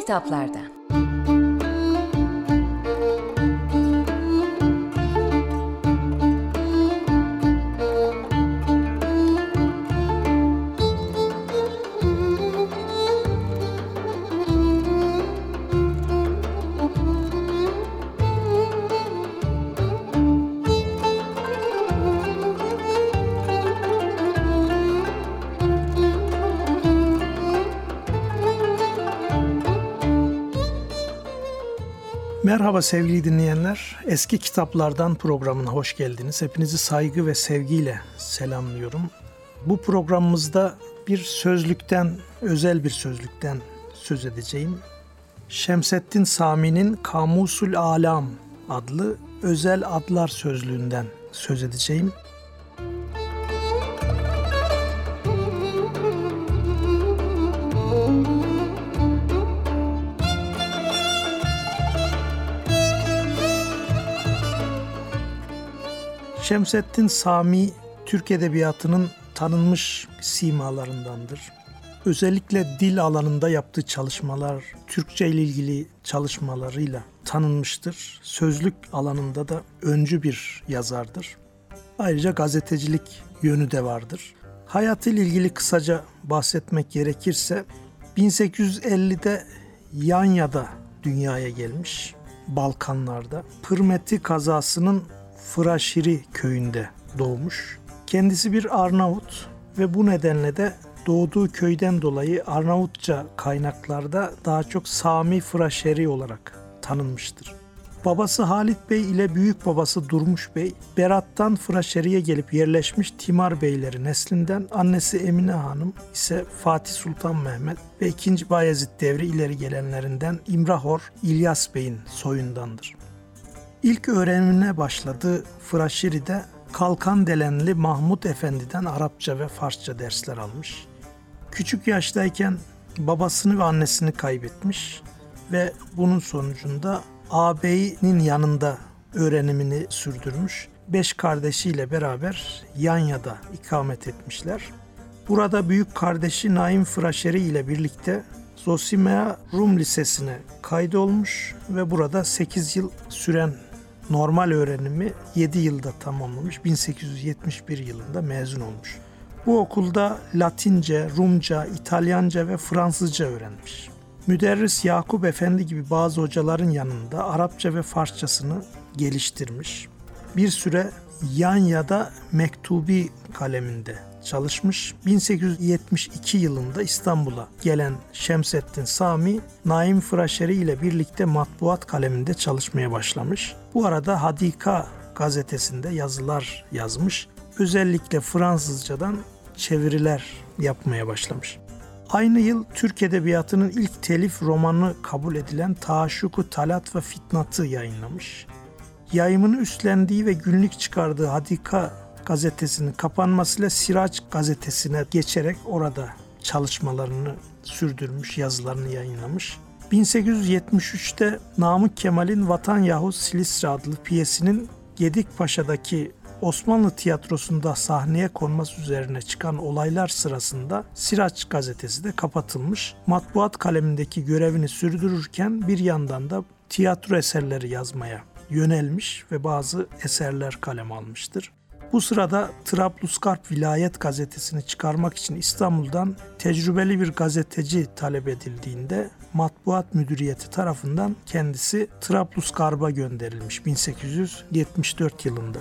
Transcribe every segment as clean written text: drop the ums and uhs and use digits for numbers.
kitaplardan. Merhaba sevgili dinleyenler. Eski Kitaplardan programına hoş geldiniz. Hepinizi saygı ve sevgiyle selamlıyorum. Bu programımızda bir sözlükten, özel bir sözlükten söz edeceğim. Şemseddin Sami'nin Kamusul Alam adlı özel adlar sözlüğünden söz edeceğim. Şemseddin Sami, Türk Edebiyatı'nın tanınmış simalarındandır. Özellikle dil alanında yaptığı çalışmalar, Türkçe ile ilgili çalışmalarıyla tanınmıştır. Sözlük alanında da öncü bir yazardır. Ayrıca gazetecilik yönü de vardır. Hayatıyla ilgili kısaca bahsetmek gerekirse, 1850'de Yanya'da dünyaya gelmiş, Balkanlarda. Pırmeti kazasının Fıraşiri köyünde doğmuş. Kendisi bir Arnavut ve bu nedenle de doğduğu köyden dolayı Arnavutça kaynaklarda daha çok Sami Fıraşeri olarak tanınmıştır. Babası Halit Bey ile büyük babası Durmuş Bey, Berat'tan Fıraşeri'ye gelip yerleşmiş Timar Beyleri neslinden, annesi Emine Hanım ise Fatih Sultan Mehmet ve 2. Bayezid devri ileri gelenlerinden İmrahor İlyas Bey'in soyundandır. İlk öğrenimine başladığı Fıraşiri'de Kalkandelenli Mahmud Efendi'den Arapça ve Farsça dersler almış. Küçük yaştayken babasını ve annesini kaybetmiş ve bunun sonucunda ağabeyinin yanında öğrenimini sürdürmüş. 5 kardeşiyle beraber Yanya'da ikamet etmişler. Burada büyük kardeşi Naim Fıraşeri ile birlikte Zosimea Rum Lisesi'ne kaydolmuş ve burada 8 yıl süren normal öğrenimi 7 yılda tamamlamış. 1871 yılında mezun olmuş. Bu okulda Latince, Rumca, İtalyanca ve Fransızca öğrenmiş. Müderris Yakup Efendi gibi bazı hocaların yanında Arapça ve Farsçasını geliştirmiş. Bir süre Yanya'da Mektubi kaleminde çalışmış. 1872 yılında İstanbul'a gelen Şemseddin Sami, Naim Fıraşeri ile birlikte matbuat kaleminde çalışmaya başlamış. Bu arada Hadika gazetesinde yazılar yazmış. Özellikle Fransızcadan çeviriler yapmaya başlamış. Aynı yıl Türk Edebiyatı'nın ilk telif romanı kabul edilen Taşşuku Talat ve Fitnat'ı yayınlamış. Yayımını üstlendiği ve günlük çıkardığı Hadika gazetesinin kapanmasıyla Sirac gazetesine geçerek orada çalışmalarını sürdürmüş, yazılarını yayınlamış. 1873'te Namık Kemal'in Vatan Yahut Silistre adlı piyesinin Gedikpaşa'daki Osmanlı tiyatrosunda sahneye konması üzerine çıkan olaylar sırasında Sirac gazetesi de kapatılmış. Matbuat kalemindeki görevini sürdürürken bir yandan da tiyatro eserleri yazmaya yönelmiş ve bazı eserler kaleme almıştır. Bu sırada Trablusgarp Vilayet gazetesini çıkarmak için İstanbul'dan tecrübeli bir gazeteci talep edildiğinde Matbuat Müdüriyeti tarafından kendisi Trablusgarp'a gönderilmiş 1874 yılında.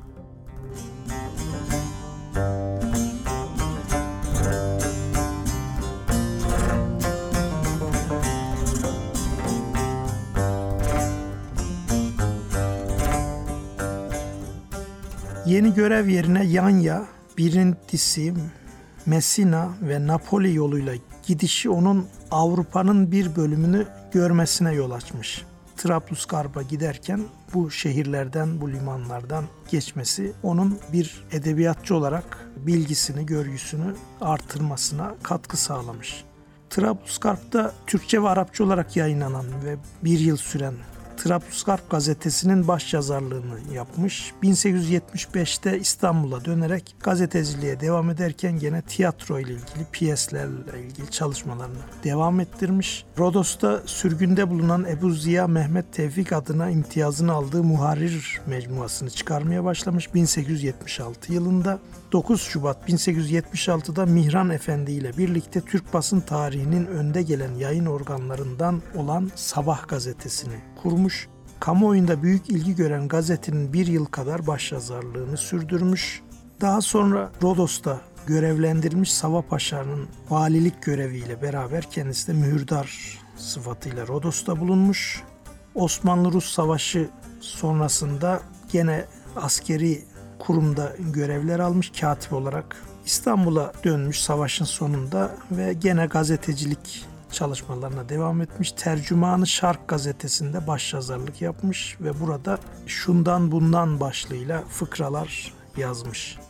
Yeni görev yerine Yanya, Brindisi, Messina ve Napoli yoluyla gidişi onun Avrupa'nın bir bölümünü görmesine yol açmış. Trablusgarp'a giderken bu şehirlerden, bu limanlardan geçmesi onun bir edebiyatçı olarak bilgisini, görgüsünü artırmasına katkı sağlamış. Trablusgarp'ta Türkçe ve Arapça olarak yayınlanan ve bir yıl süren Trablusgarp gazetesinin başyazarlığını yapmış. 1875'te İstanbul'a dönerek gazeteciliğe devam ederken gene tiyatro ile ilgili, piyeslerle ilgili çalışmalarını devam ettirmiş. Rodos'ta sürgünde bulunan Ebu Ziya Mehmet Tevfik adına imtiyazını aldığı Muharrir mecmuasını çıkarmaya başlamış 1876 yılında. 9 Şubat 1876'da Mihran Efendi ile birlikte Türk basın tarihinin önde gelen yayın organlarından olan Sabah gazetesini kurmuş. Kamuoyunda büyük ilgi gören gazetenin bir yıl kadar başyazarlığını sürdürmüş. Daha sonra Rodos'ta görevlendirilmiş Sava Paşa'nın valilik göreviyle beraber kendisi de mühürdar sıfatıyla Rodos'ta bulunmuş. Osmanlı-Rus Savaşı sonrasında gene askeri kurumda görevler almış katip olarak. İstanbul'a dönmüş savaşın sonunda ve gene gazetecilik çalışmalarına devam etmiş. Tercümanı Şark gazetesinde başyazarlık yapmış ve burada şundan bundan başlığıyla fıkralar yazmış.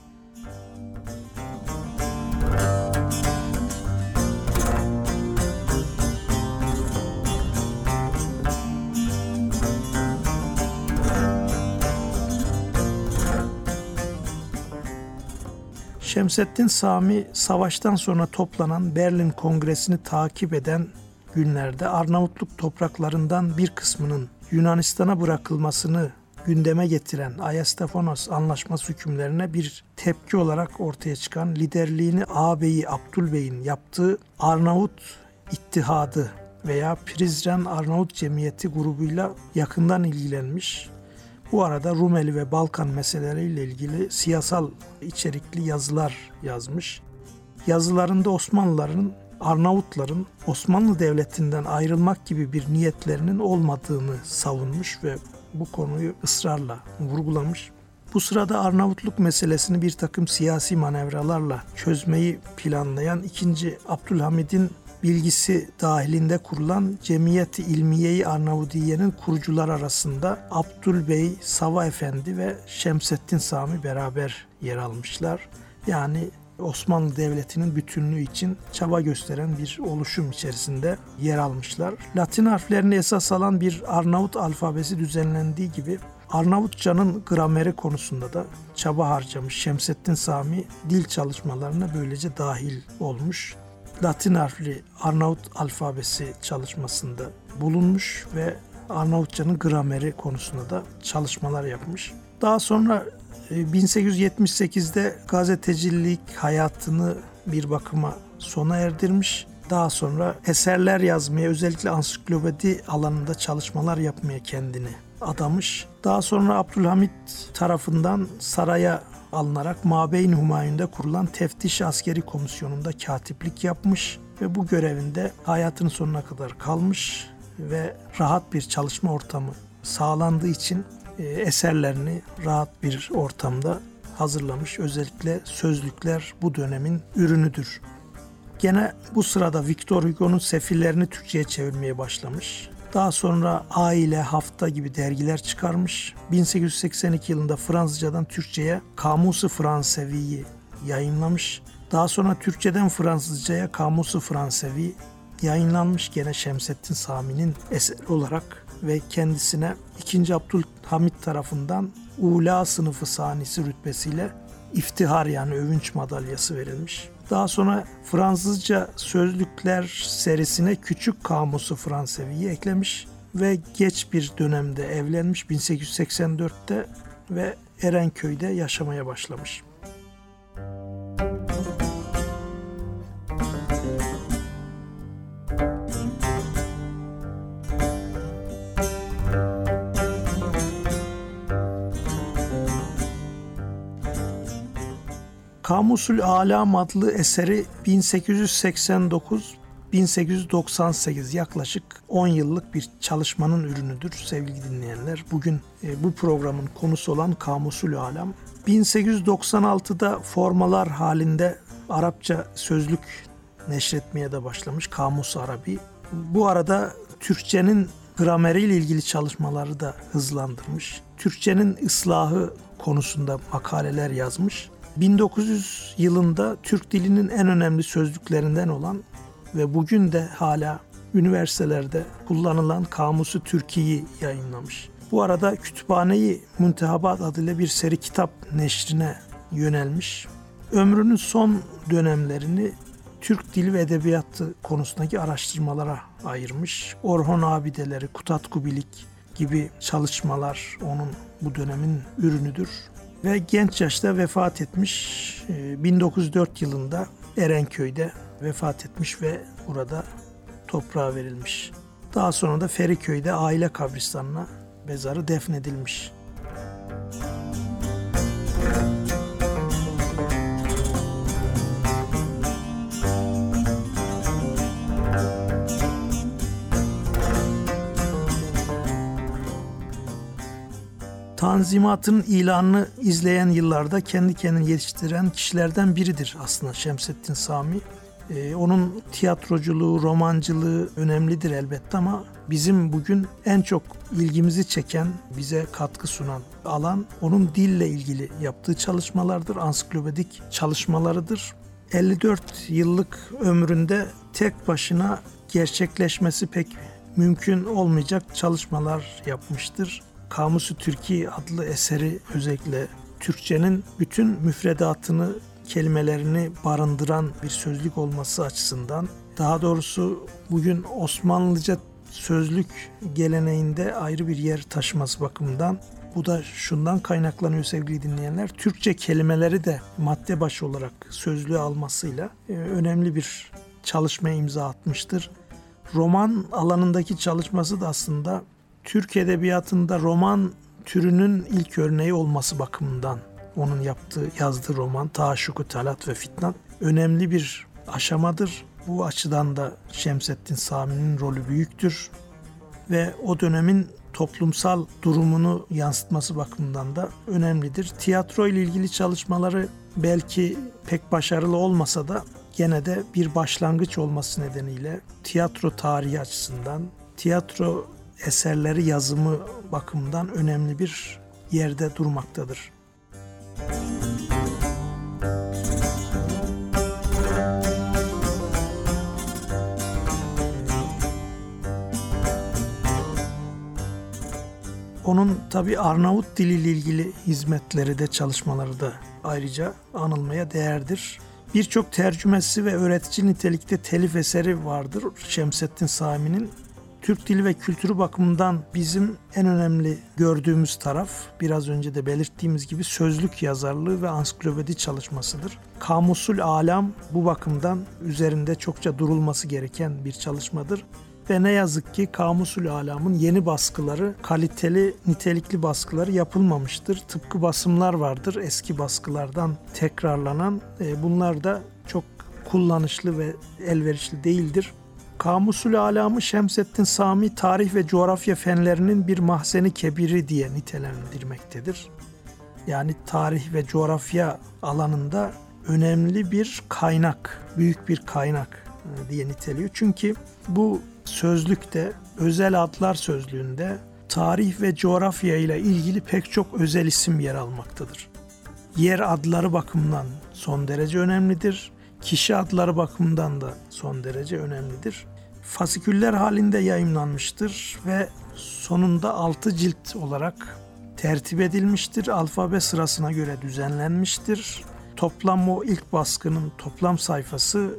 Şemseddin Sami, savaştan sonra toplanan Berlin Kongresi'ni takip eden günlerde Arnavutluk topraklarından bir kısmının Yunanistan'a bırakılmasını gündeme getiren Ayastefanos Anlaşması hükümlerine bir tepki olarak ortaya çıkan liderliğini ağabeyi Abdülbey'in yaptığı Arnavut İttihadı veya Prizren Arnavut Cemiyeti grubuyla yakından ilgilenmiş. Bu arada Rumeli ve Balkan meseleleriyle ilgili siyasal içerikli yazılar yazmış. Yazılarında Osmanlıların, Arnavutların Osmanlı Devleti'nden ayrılmak gibi bir niyetlerinin olmadığını savunmuş ve bu konuyu ısrarla vurgulamış. Bu sırada Arnavutluk meselesini bir takım siyasi manevralarla çözmeyi planlayan 2. Abdülhamid'in bilgisi dahilinde kurulan Cemiyeti İlmiye-i Arnavudiye'nin kurucular arasında Abdülbey, Sava Efendi ve Şemseddin Sami beraber yer almışlar. Yani Osmanlı Devleti'nin bütünlüğü için çaba gösteren bir oluşum içerisinde yer almışlar. Latin harflerini esas alan bir Arnavut alfabesi düzenlendiği gibi Arnavutçanın grameri konusunda da çaba harcamış. Şemseddin Sami dil çalışmalarına böylece dahil olmuş. Latin harfli Arnavut alfabesi çalışmasında bulunmuş ve Arnavutçanın grameri konusunda da çalışmalar yapmış. Daha sonra 1878'de gazetecilik hayatını bir bakıma sona erdirmiş. Daha sonra eserler yazmaya, özellikle ansiklopedi alanında çalışmalar yapmaya kendini adamış. Daha sonra Abdülhamit tarafından saraya alınarak Mabeyn Humayun'da kurulan Teftiş Askeri Komisyonu'nda katiplik yapmış ve bu görevinde hayatının sonuna kadar kalmış ve rahat bir çalışma ortamı sağlandığı için eserlerini rahat bir ortamda hazırlamış. Özellikle sözlükler bu dönemin ürünüdür. Gene bu sırada Victor Hugo'nun Sefillerini Türkçe'ye çevirmeye başlamış. Daha sonra Aile, Hafta gibi dergiler çıkarmış. 1882 yılında Fransızcadan Türkçe'ye Kamus-u Fransevi'yi yayınlamış. Daha sonra Türkçeden Fransızcaya Kamus-u Fransevi yayınlanmış gene Şemseddin Sami'nin eseri olarak ve kendisine 2. Abdülhamit tarafından Ula sınıfı sanisi rütbesiyle iftihar yani övünç madalyası verilmiş. Daha sonra Fransızca sözlükler serisine Küçük Kamusu Fransevi'yi eklemiş ve geç bir dönemde evlenmiş 1884'te ve Erenköy'de yaşamaya başlamış. Kamusül Alam adlı eseri 1889-1898 yaklaşık 10 yıllık bir çalışmanın ürünüdür sevgili dinleyenler. Bugün bu programın konusu olan Kamusül Alam. 1896'da formalar halinde Arapça sözlük neşretmeye de başlamış Kamus-u Arabi. Bu arada Türkçenin grameriyle ilgili çalışmaları da hızlandırmış. Türkçenin ıslahı konusunda makaleler yazmış. 1900 yılında Türk dilinin en önemli sözlüklerinden olan ve bugün de hala üniversitelerde kullanılan Kamusu Türki'yi yayınlamış. Bu arada Kütüphane-i Muntehabat adıyla bir seri kitap neşrine yönelmiş. Ömrünün son dönemlerini Türk dili ve edebiyatı konusundaki araştırmalara ayırmış. Orhon Abideleri, Kutat Kubilik gibi çalışmalar onun bu dönemin ürünüdür. Ve genç yaşta vefat etmiş. 1904 yılında Erenköy'de vefat etmiş ve burada toprağa verilmiş. Daha sonra da Feriköy'de aile kabristanına mezarı defnedilmiş. Tanzimat'ın ilanını izleyen yıllarda kendi kendini yetiştiren kişilerden biridir aslında Şemsettin Sami. Onun tiyatroculuğu, romancılığı önemlidir elbette ama bizim bugün en çok ilgimizi çeken, bize katkı sunan alan onun dille ilgili yaptığı çalışmalardır, ansiklopedik çalışmalarıdır. 54 yıllık ömründe tek başına gerçekleşmesi pek mümkün olmayacak çalışmalar yapmıştır. Kamusu Türki adlı eseri özellikle Türkçenin bütün müfredatını, kelimelerini barındıran bir sözlük olması açısından, daha doğrusu bugün Osmanlıca sözlük geleneğinde ayrı bir yer taşıması bakımından, bu da şundan kaynaklanıyor sevgili dinleyenler, Türkçe kelimeleri de madde başı olarak sözlüğe almasıyla önemli bir çalışmaya imza atmıştır. Roman alanındaki çalışması da aslında Türk edebiyatında roman türünün ilk örneği olması bakımından onun yazdığı roman Taşşuk-u Talat ve Fitnat önemli bir aşamadır. Bu açıdan da Şemsettin Sami'nin rolü büyüktür ve o dönemin toplumsal durumunu yansıtması bakımından da önemlidir. Tiyatro ile ilgili çalışmaları belki pek başarılı olmasa da gene de bir başlangıç olması nedeniyle tiyatro tarihi açısından, tiyatro eserleri yazımı bakımından önemli bir yerde durmaktadır. Onun tabi Arnavut diliyle ilgili hizmetleri de çalışmaları da ayrıca anılmaya değerdir. Birçok tercümesi ve öğretici nitelikte telif eseri vardır Şemsettin Sami'nin. Türk dili ve kültürü bakımından bizim en önemli gördüğümüz taraf, biraz önce de belirttiğimiz gibi sözlük yazarlığı ve ansiklopedi çalışmasıdır. Kamusul Alam bu bakımdan üzerinde çokça durulması gereken bir çalışmadır. Ve ne yazık ki Kamusul Alam'ın yeni baskıları, kaliteli, nitelikli baskıları yapılmamıştır. Tıpkı basımlar vardır eski baskılardan tekrarlanan. Bunlar da çok kullanışlı ve elverişli değildir. Kamusul Alam'ı Şemsettin Sami tarih ve coğrafya fenlerinin bir mahzeni kebiri diye nitelendirmektedir. Yani tarih ve coğrafya alanında önemli bir kaynak, büyük bir kaynak diye niteliyor. Çünkü bu sözlükte, özel adlar sözlüğünde tarih ve coğrafya ile ilgili pek çok özel isim yer almaktadır. Yer adları bakımından son derece önemlidir. Kişi adları bakımından da son derece önemlidir. Fasiküller halinde yayımlanmıştır ve sonunda 6 cilt olarak tertip edilmiştir. Alfabe sırasına göre düzenlenmiştir. Toplam o ilk baskının toplam sayfası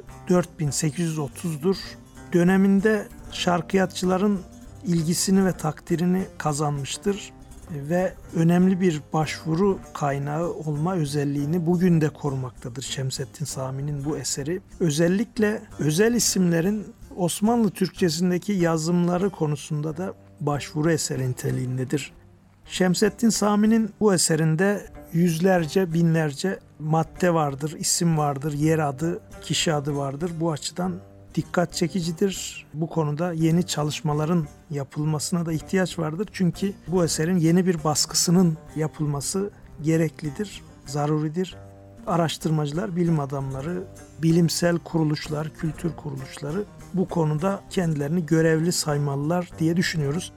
4830'dur. Döneminde şarkıyatçıların ilgisini ve takdirini kazanmıştır ve önemli bir başvuru kaynağı olma özelliğini bugün de korumaktadır Şemsettin Sami'nin bu eseri. Özellikle özel isimlerin Osmanlı Türkçesindeki yazımları konusunda da başvuru eseri niteliğindedir. Şemsettin Sami'nin bu eserinde yüzlerce, binlerce madde vardır, isim vardır, yer adı, kişi adı vardır. Bu açıdan dikkat çekicidir. Bu konuda yeni çalışmaların yapılmasına da ihtiyaç vardır. Çünkü bu eserin yeni bir baskısının yapılması gereklidir, zaruridir. Araştırmacılar, bilim adamları, bilimsel kuruluşlar, kültür kuruluşları bu konuda kendilerini görevli saymalılar diye düşünüyoruz.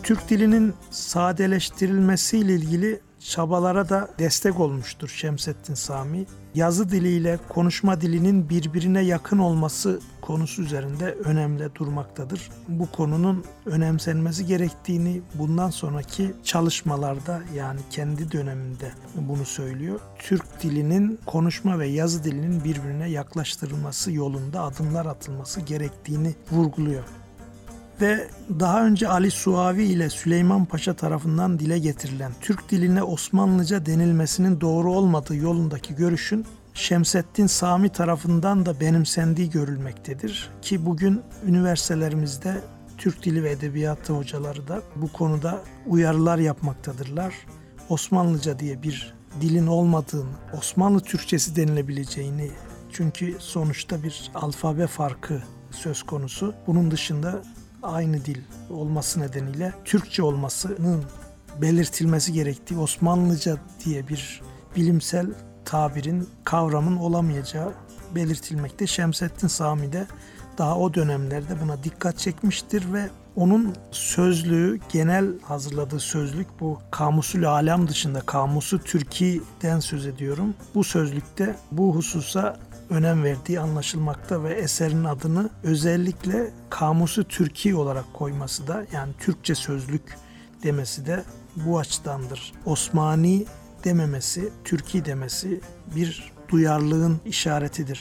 Türk dilinin sadeleştirilmesiyle ilgili çabalara da destek olmuştur Şemsettin Sami. Yazı diliyle konuşma dilinin birbirine yakın olması konusu üzerinde önemli durmaktadır. Bu konunun önemsenmesi gerektiğini bundan sonraki çalışmalarda, yani kendi döneminde bunu söylüyor. Türk dilinin konuşma ve yazı dilinin birbirine yaklaştırılması yolunda adımlar atılması gerektiğini vurguluyor. Ve daha önce Ali Suavi ile Süleyman Paşa tarafından dile getirilen Türk diline Osmanlıca denilmesinin doğru olmadığı yolundaki görüşün Şemsettin Sami tarafından da benimsendiği görülmektedir. Ki bugün üniversitelerimizde Türk Dili ve Edebiyatı hocaları da bu konuda uyarılar yapmaktadırlar. Osmanlıca diye bir dilin olmadığını, Osmanlı Türkçesi denilebileceğini, çünkü sonuçta bir alfabe farkı söz konusu. Bunun dışında aynı dil olması nedeniyle Türkçe olmasının belirtilmesi gerektiği, Osmanlıca diye bir bilimsel tabirin, kavramın olamayacağı belirtilmekte. Şemsettin Sami de daha o dönemlerde buna dikkat çekmiştir ve onun sözlüğü, genel hazırladığı sözlük, bu Kamusul Alem dışında Kamusu Türki'den söz ediyorum. Bu sözlükte bu hususa önem verdiği anlaşılmakta ve eserin adını özellikle Kamusu Türki olarak koyması da, yani Türkçe sözlük demesi de bu açıdandır. Osmani dememesi, Türki demesi bir duyarlılığın işaretidir.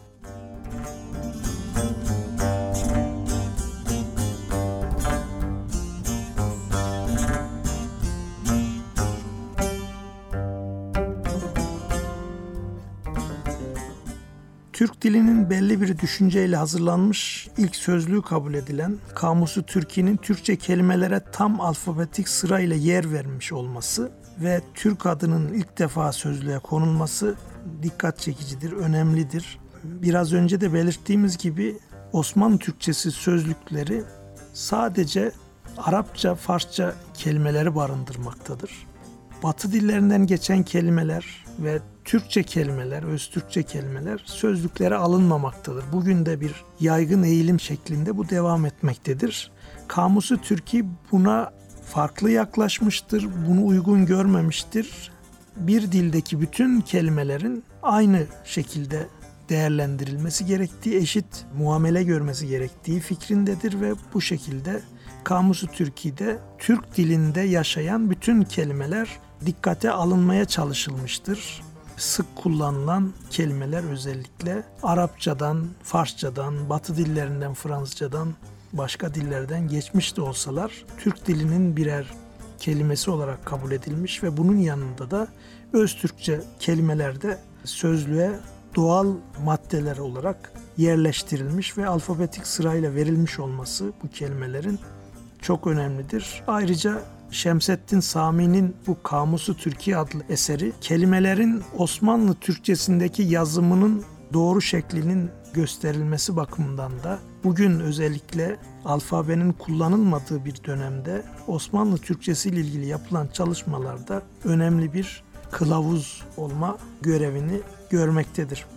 Türk dilinin belli bir düşünceyle hazırlanmış ilk sözlüğü kabul edilen Kamusu Türki'nin Türkçe kelimelere tam alfabetik sırayla yer vermiş olması ve Türk adının ilk defa sözlüğe konulması dikkat çekicidir, önemlidir. Biraz önce de belirttiğimiz gibi Osmanlı Türkçesi sözlükleri sadece Arapça, Farsça kelimeleri barındırmaktadır. Batı dillerinden geçen kelimeler ve Türkçe kelimeler, Öztürkçe kelimeler sözlüklere alınmamaktadır. Bugün de bir yaygın eğilim şeklinde bu devam etmektedir. Kamusu Türki buna farklı yaklaşmıştır, bunu uygun görmemiştir. Bir dildeki bütün kelimelerin aynı şekilde değerlendirilmesi gerektiği, eşit muamele görmesi gerektiği fikrindedir ve bu şekilde Kamusu Türki'de Türk dilinde yaşayan bütün kelimeler dikkate alınmaya çalışılmıştır. Sık kullanılan kelimeler özellikle Arapçadan, Farsçadan, Batı dillerinden, Fransızcadan, başka dillerden geçmiş de olsalar Türk dilinin birer kelimesi olarak kabul edilmiş ve bunun yanında da Öztürkçe kelimeler de sözlüğe doğal maddeler olarak yerleştirilmiş ve alfabetik sırayla verilmiş olması bu kelimelerin çok önemlidir. Ayrıca Şemsettin Sami'nin bu Kamusu Türkiye adlı eseri kelimelerin Osmanlı Türkçesindeki yazımının doğru şeklinin gösterilmesi bakımından da bugün özellikle alfabenin kullanılmadığı bir dönemde Osmanlı Türkçesi ile ilgili yapılan çalışmalarda önemli bir kılavuz olma görevini görmektedir.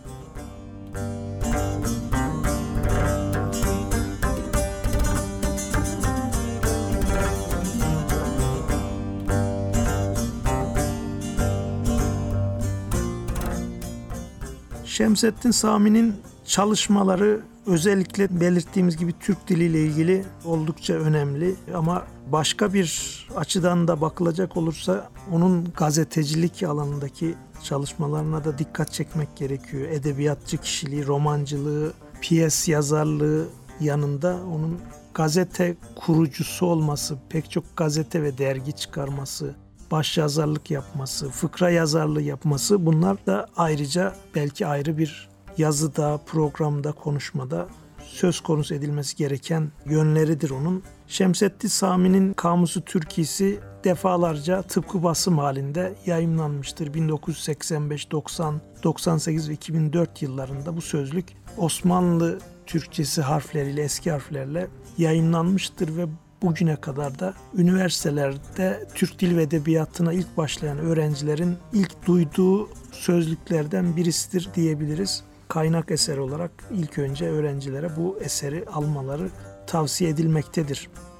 Şemsettin Sami'nin çalışmaları özellikle belirttiğimiz gibi Türk diliyle ilgili oldukça önemli ama başka bir açıdan da bakılacak olursa onun gazetecilik alanındaki çalışmalarına da dikkat çekmek gerekiyor. Edebiyatçı kişiliği, romancılığı, piyes yazarlığı yanında onun gazete kurucusu olması, pek çok gazete ve dergi çıkarması, başyazarlık yapması, fıkra yazarlığı yapması, bunlar da ayrıca belki ayrı bir yazıda, programda, konuşmada söz konusu edilmesi gereken yönleridir onun. Şemsettin Sami'nin Kamusu Türkisi defalarca tıpkı basım halinde yayımlanmıştır. 1985, 90, 98 ve 2004 yıllarında bu sözlük Osmanlı Türkçesi harfleriyle, eski harflerle yayımlanmıştır ve bugüne kadar da üniversitelerde Türk Dili ve Edebiyatı'na ilk başlayan öğrencilerin ilk duyduğu sözlüklerden birisidir diyebiliriz. Kaynak eser olarak ilk önce öğrencilere bu eseri almaları tavsiye edilmektedir.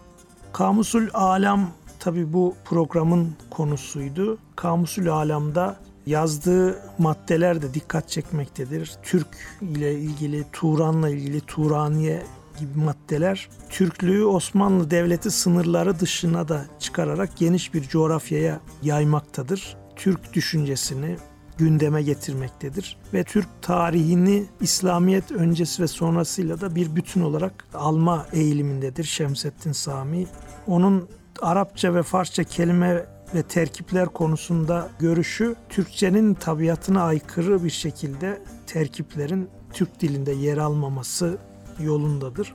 Kamusül Alam tabii bu programın konusuydu. Kamusül Alam'da yazdığı maddeler de dikkat çekmektedir. Türk ile ilgili, Turan'la ilgili, Turaniye gibi maddeler Türklüğü Osmanlı Devleti sınırları dışına da çıkararak geniş bir coğrafyaya yaymaktadır. Türk düşüncesini gündeme getirmektedir ve Türk tarihini İslamiyet öncesi ve sonrasıyla da bir bütün olarak alma eğilimindedir Şemseddin Sami. Onun Arapça ve Farsça kelime ve terkipler konusunda görüşü, Türkçenin tabiatına aykırı bir şekilde terkiplerin Türk dilinde yer almaması yolundadır.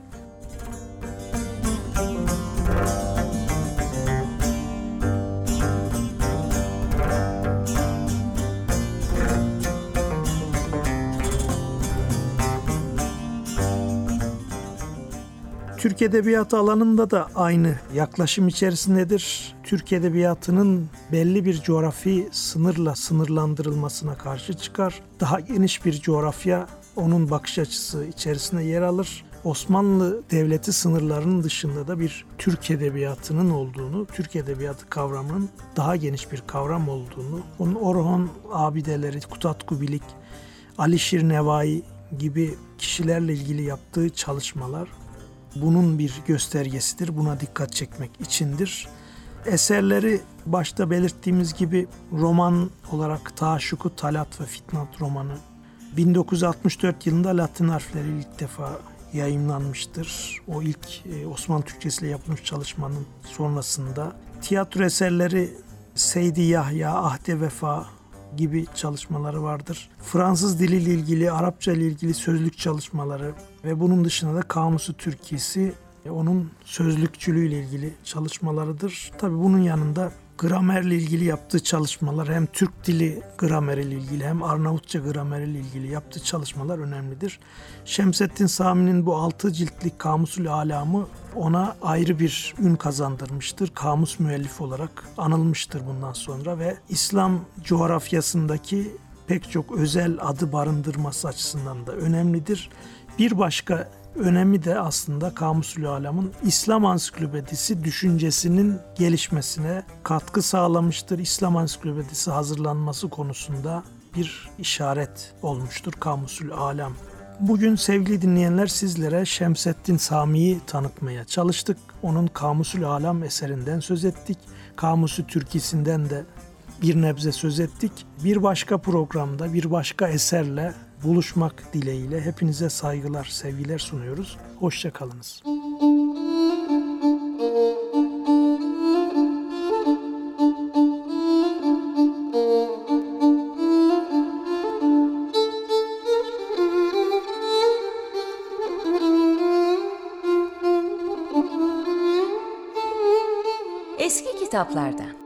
Türk Edebiyatı alanında da aynı yaklaşım içerisindedir. Türk Edebiyatı'nın belli bir coğrafi sınırla sınırlandırılmasına karşı çıkar. Daha geniş bir coğrafya onun bakış açısı içerisinde yer alır. Osmanlı Devleti sınırlarının dışında da bir Türk Edebiyatı'nın olduğunu, Türk Edebiyatı kavramının daha geniş bir kavram olduğunu, onun Orhon abideleri, Kutat Kubilik, Alişir Nevai gibi kişilerle ilgili yaptığı çalışmalar bunun bir göstergesidir. Buna dikkat çekmek içindir. Eserleri başta belirttiğimiz gibi roman olarak Taşşuku Talat ve Fitnat romanı 1964 yılında Latin harfleri ilk defa yayımlanmıştır. O ilk Osmanlı Türkçesiyle yapılmış çalışmanın sonrasında. Tiyatro eserleri Seydi Yahya, Ahde Vefa gibi çalışmaları vardır. Fransız diliyle ilgili, Arapça ile ilgili sözlük çalışmaları ve bunun dışında da Kamusu Türkisi, onun sözlükçülüğüyle ilgili çalışmalarıdır. Tabii bunun yanında gramerle ilgili yaptığı çalışmalar, hem Türk dili grameriyle ilgili hem Arnavutça grameriyle ilgili yaptığı çalışmalar önemlidir. Şemseddin Sami'nin bu 6 ciltlik Kamusül Alam'ı ona ayrı bir ün kazandırmıştır. Kamus müellifi olarak anılmıştır bundan sonra ve İslam coğrafyasındaki pek çok özel adı barındırması açısından da önemlidir. Bir başka önemi de aslında Kamusül Alam'ın İslam Ansiklopedisi düşüncesinin gelişmesine katkı sağlamıştır. İslam Ansiklopedisi hazırlanması konusunda bir işaret olmuştur Kamusül Alam. Bugün sevgili dinleyenler, sizlere Şemseddin Sami'yi tanıtmaya çalıştık. Onun Kamusül Alam eserinden söz ettik. Kamusu Türkisinden de bir nebze söz ettik. Bir başka programda, bir başka eserle buluşmak dileğiyle hepinize saygılar, sevgiler sunuyoruz. Hoşça kalınız. Eski kitaplardan.